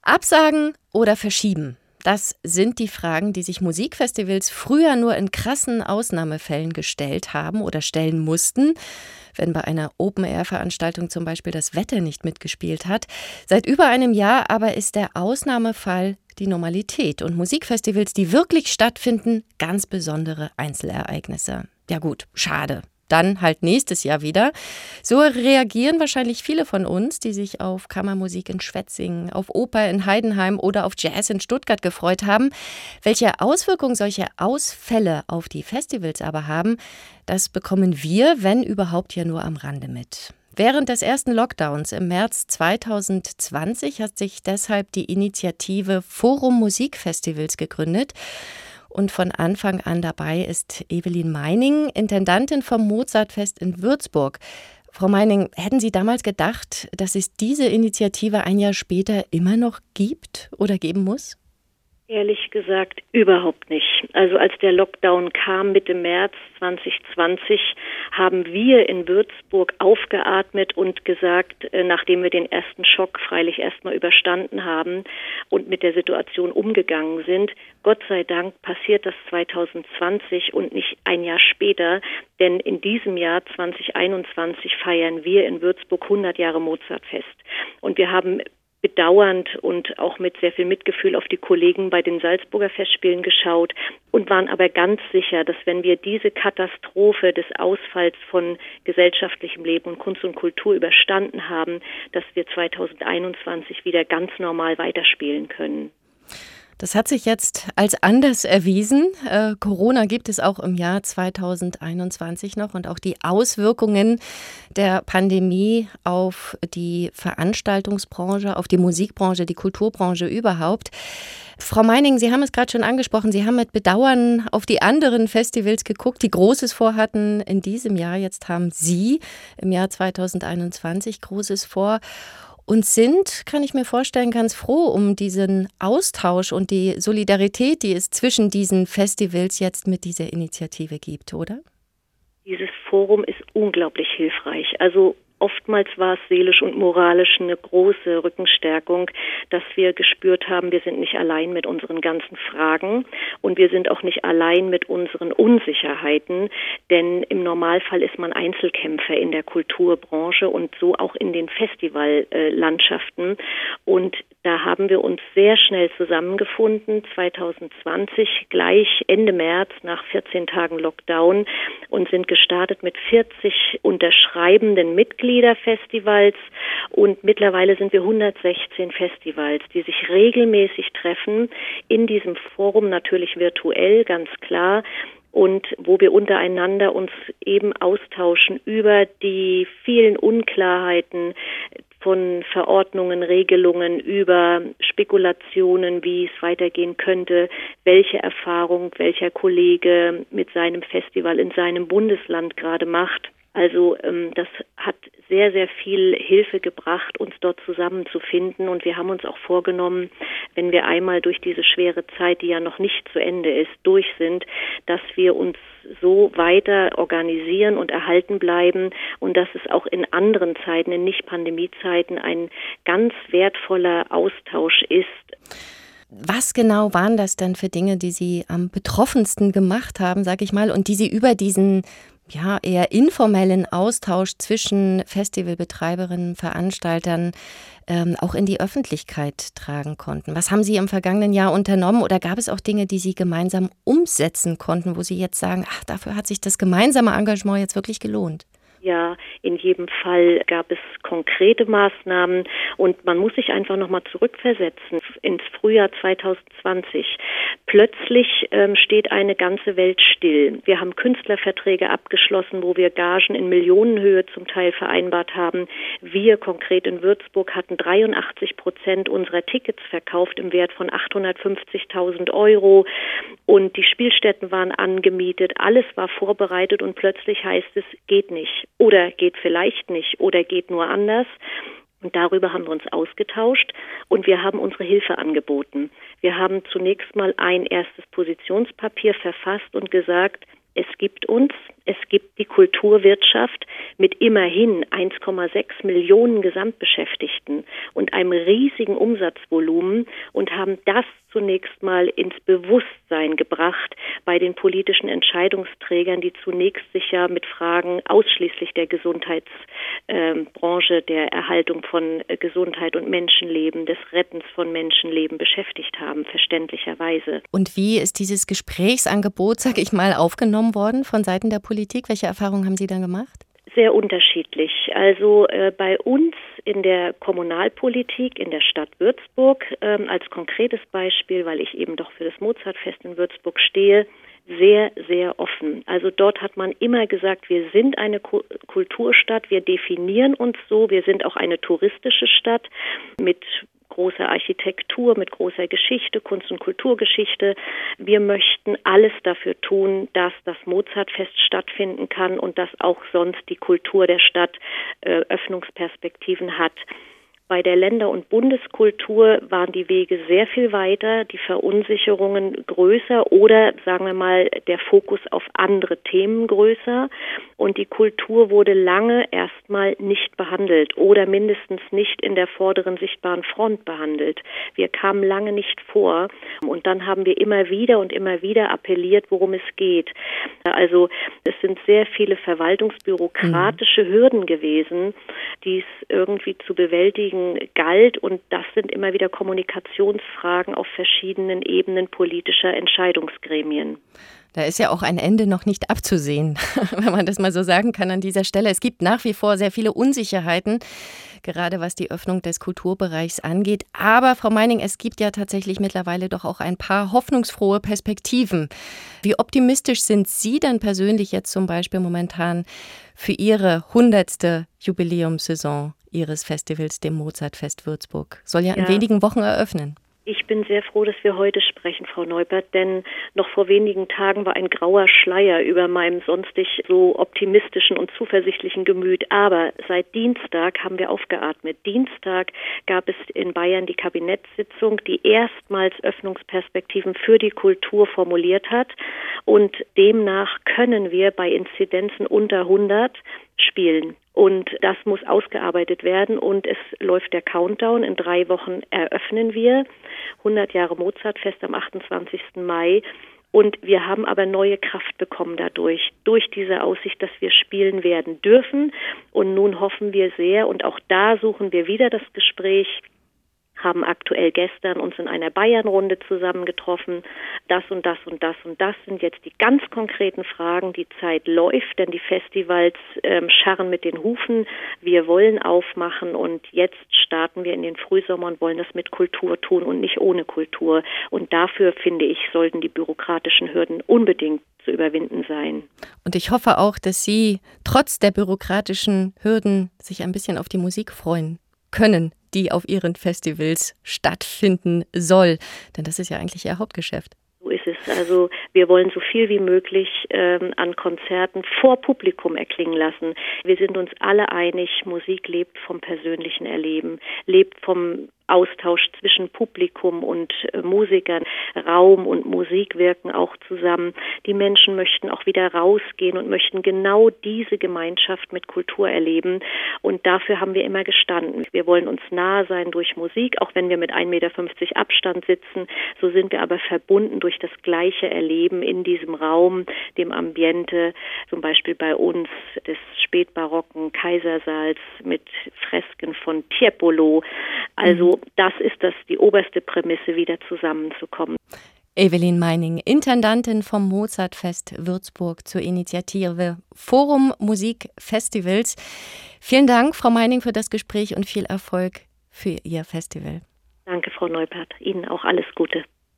Absagen oder verschieben? Das sind die Fragen, die sich Musikfestivals früher nur in krassen Ausnahmefällen gestellt haben oder stellen mussten, wenn bei einer Open-Air-Veranstaltung zum Beispiel das Wetter nicht mitgespielt hat. Seit über einem Jahr aber ist der Ausnahmefall die Normalität und Musikfestivals, die wirklich stattfinden, ganz besondere Einzelereignisse. Ja gut, schade. Dann halt nächstes Jahr wieder. So reagieren wahrscheinlich viele von uns, die sich auf Kammermusik in Schwetzingen, auf Oper in Heidenheim oder auf Jazz in Stuttgart gefreut haben. Welche Auswirkungen solche Ausfälle auf die Festivals aber haben, das bekommen wir, wenn überhaupt, ja nur am Rande mit. Während des ersten Lockdowns im März 2020 hat sich deshalb die Initiative Forum Musikfestivals gegründet. Und von Anfang an dabei ist Evelyn Meining, Intendantin vom Mozartfest in Würzburg. Frau Meining, hätten Sie damals gedacht, dass es diese Initiative ein Jahr später immer noch gibt oder geben muss? Ehrlich gesagt, überhaupt nicht. Also als der Lockdown kam Mitte März 2020, haben wir in Würzburg aufgeatmet und gesagt, nachdem wir den ersten Schock freilich erstmal überstanden haben und mit der Situation umgegangen sind, Gott sei Dank passiert das 2020 und nicht ein Jahr später, denn in diesem Jahr 2021 feiern wir in Würzburg 100 Jahre Mozartfest. Und wir haben bedauernd und auch mit sehr viel Mitgefühl auf die Kollegen bei den Salzburger Festspielen geschaut und waren aber ganz sicher, dass wenn wir diese Katastrophe des Ausfalls von gesellschaftlichem Leben und Kunst und Kultur überstanden haben, dass wir 2021 wieder ganz normal weiterspielen können. Das hat sich jetzt als anders erwiesen. Corona gibt es auch im Jahr 2021 noch und auch die Auswirkungen der Pandemie auf die Veranstaltungsbranche, auf die Musikbranche, die Kulturbranche überhaupt. Frau Meining, Sie haben es gerade schon angesprochen, Sie haben mit Bedauern auf die anderen Festivals geguckt, die Großes vorhatten in diesem Jahr. Jetzt haben Sie im Jahr 2021 Großes vor. Und sind, kann ich mir vorstellen, ganz froh um diesen Austausch und die Solidarität, die es zwischen diesen Festivals jetzt mit dieser Initiative gibt, oder? Dieses Forum ist unglaublich hilfreich. Also oftmals war es seelisch und moralisch eine große Rückenstärkung, dass wir gespürt haben, wir sind nicht allein mit unseren ganzen Fragen und wir sind auch nicht allein mit unseren Unsicherheiten, denn im Normalfall ist man Einzelkämpfer in der Kulturbranche und so auch in den Festivallandschaften. Und da haben wir uns sehr schnell zusammengefunden, 2020, gleich Ende März nach 14 Tagen Lockdown und sind gestartet mit 40 unterschreibenden Mitgliederfestivals und mittlerweile sind wir 116 Festivals, die sich regelmäßig treffen, in diesem Forum natürlich virtuell, ganz klar, und wo wir untereinander uns eben austauschen über die vielen Unklarheiten von Verordnungen, Regelungen, über Spekulationen, wie es weitergehen könnte, welche Erfahrung welcher Kollege mit seinem Festival in seinem Bundesland gerade macht. Also das hat sehr, sehr viel Hilfe gebracht, uns dort zusammenzufinden. Und wir haben uns auch vorgenommen, wenn wir einmal durch diese schwere Zeit, die ja noch nicht zu Ende ist, durch sind, dass wir uns so weiter organisieren und erhalten bleiben und dass es auch in anderen Zeiten, in Nicht-Pandemie-Zeiten, ein ganz wertvoller Austausch ist. Was genau waren das denn für Dinge, die Sie am betroffensten gemacht haben, sag ich mal, und die Sie über diesen eher informellen Austausch zwischen Festivalbetreiberinnen, Veranstaltern auch in die Öffentlichkeit tragen konnten? Was haben Sie im vergangenen Jahr unternommen oder gab es auch Dinge, die Sie gemeinsam umsetzen konnten, wo Sie jetzt sagen, dafür hat sich das gemeinsame Engagement jetzt wirklich gelohnt? Ja, in jedem Fall gab es konkrete Maßnahmen und man muss sich einfach nochmal zurückversetzen ins Frühjahr 2020. Plötzlich steht eine ganze Welt still. Wir haben Künstlerverträge abgeschlossen, wo wir Gagen in Millionenhöhe zum Teil vereinbart haben. Wir konkret in Würzburg hatten 83% unserer Tickets verkauft im Wert von 850.000 Euro und die Spielstätten waren angemietet. Alles war vorbereitet und plötzlich heißt es, geht nicht. Oder geht vielleicht nicht oder geht nur anders. Und darüber haben wir uns ausgetauscht und wir haben unsere Hilfe angeboten. Wir haben zunächst mal ein erstes Positionspapier verfasst und gesagt, es gibt uns, es gibt die Kulturwirtschaft mit immerhin 1,6 Millionen Gesamtbeschäftigten und einem riesigen Umsatzvolumen und haben das zunächst mal ins Bewusstsein gebracht bei den politischen Entscheidungsträgern, die zunächst sich ja mit Fragen ausschließlich der Gesundheitsbranche, der Erhaltung von Gesundheit und Menschenleben, des Rettens von Menschenleben beschäftigt haben, verständlicherweise. Und wie ist dieses Gesprächsangebot, sag ich mal, aufgenommen worden von Seiten der Politik? Welche Erfahrungen haben Sie da gemacht? Sehr unterschiedlich. Also bei uns in der Kommunalpolitik in der Stadt Würzburg als konkretes Beispiel, weil ich eben doch für das Mozartfest in Würzburg stehe, sehr, sehr offen. Also dort hat man immer gesagt, wir sind eine Kulturstadt, wir definieren uns so, wir sind auch eine touristische Stadt mit großer Architektur, mit großer Geschichte, Kunst- und Kulturgeschichte. Wir möchten alles dafür tun, dass das Mozartfest stattfinden kann und dass auch sonst die Kultur der Stadt Öffnungsperspektiven hat. Bei der Länder- und Bundeskultur waren die Wege sehr viel weiter, die Verunsicherungen größer oder, sagen wir mal, der Fokus auf andere Themen größer. Und die Kultur wurde lange erstmal nicht behandelt oder mindestens nicht in der vorderen sichtbaren Front behandelt. Wir kamen lange nicht vor und dann haben wir immer wieder appelliert, worum es geht. Also es sind sehr viele verwaltungsbürokratische Hürden gewesen, die es irgendwie zu bewältigen galt und das sind immer wieder Kommunikationsfragen auf verschiedenen Ebenen politischer Entscheidungsgremien. Da ist ja auch ein Ende noch nicht abzusehen, wenn man das mal so sagen kann an dieser Stelle. Es gibt nach wie vor sehr viele Unsicherheiten, gerade was die Öffnung des Kulturbereichs angeht. Aber Frau Meining, es gibt ja tatsächlich mittlerweile doch auch ein paar hoffnungsfrohe Perspektiven. Wie optimistisch sind Sie denn persönlich jetzt zum Beispiel momentan für Ihre 100. Jubiläumssaison Ihres Festivals, dem Mozartfest Würzburg? Soll ja in wenigen Wochen eröffnen. Ich bin sehr froh, dass wir heute sprechen, Frau Neubert, denn noch vor wenigen Tagen war ein grauer Schleier über meinem sonstig so optimistischen und zuversichtlichen Gemüt. Aber seit Dienstag haben wir aufgeatmet. Dienstag gab es in Bayern die Kabinettssitzung, die erstmals Öffnungsperspektiven für die Kultur formuliert hat. Und demnach können wir bei Inzidenzen unter 100 spielen. Und das muss ausgearbeitet werden und es läuft der Countdown. In 3 Wochen eröffnen wir 100 Jahre Mozartfest am 28. Mai. Und wir haben aber neue Kraft bekommen durch diese Aussicht, dass wir spielen werden dürfen. Und nun hoffen wir sehr und auch da suchen wir wieder das Gespräch, haben aktuell gestern uns in einer Bayern-Runde zusammengetroffen. Das und das und das und das sind jetzt die ganz konkreten Fragen. Die Zeit läuft, denn die Festivals scharren mit den Hufen. Wir wollen aufmachen und jetzt starten wir in den Frühsommer und wollen das mit Kultur tun und nicht ohne Kultur. Und dafür, finde ich, sollten die bürokratischen Hürden unbedingt zu überwinden sein. Und ich hoffe auch, dass Sie trotz der bürokratischen Hürden sich ein bisschen auf die Musik freuen können, die auf Ihren Festivals stattfinden soll. Denn das ist ja eigentlich Ihr Hauptgeschäft. So ist es. Also wir wollen so viel wie möglich an Konzerten vor Publikum erklingen lassen. Wir sind uns alle einig, Musik lebt vom persönlichen Erleben, lebt vom Austausch zwischen Publikum und Musikern. Raum und Musik wirken auch zusammen. Die Menschen möchten auch wieder rausgehen und möchten genau diese Gemeinschaft mit Kultur erleben. Und dafür haben wir immer gestanden. Wir wollen uns nahe sein durch Musik, auch wenn wir mit 1,50 Meter Abstand sitzen. So sind wir aber verbunden durch das gleiche Erleben in diesem Raum, dem Ambiente, zum Beispiel bei uns des spätbarocken Kaisersaals mit Fresken von Tiepolo. Also das ist die oberste Prämisse, wieder zusammenzukommen. Evelyn Meining, Intendantin vom Mozartfest Würzburg zur Initiative Forum Musik Festivals. Vielen Dank, Frau Meining, für das Gespräch und viel Erfolg für Ihr Festival. Danke, Frau Neubert. Ihnen auch alles Gute.